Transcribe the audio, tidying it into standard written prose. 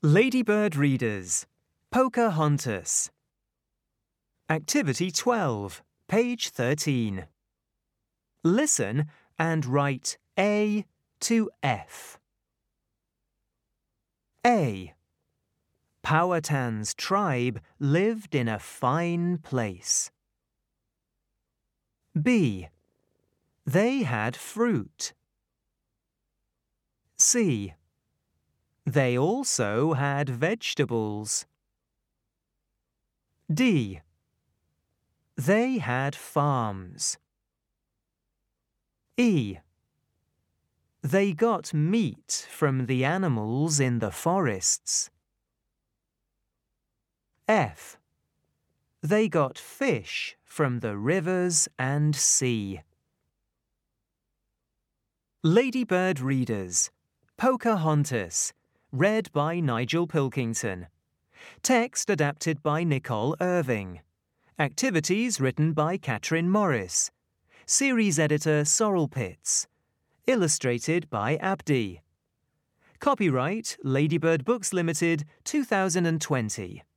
Ladybird Readers, Pocahontas. Activity 12, page 13. Listen and write A to F. A. Powhatan's tribe lived in a fine place. B. They had fruit. C. They also had vegetables. D. They had farms. E. They got meat from the animals in the forests. F. They got fish from the rivers and sea. Ladybird Readers, Pocahontas, read by Nigel Pilkington. Text adapted by Nicole Irving. Activities written by Catherine Morris. Series editor Sorrel Pitts. Illustrated by Abdi. Copyright Ladybird Books Limited, 2020.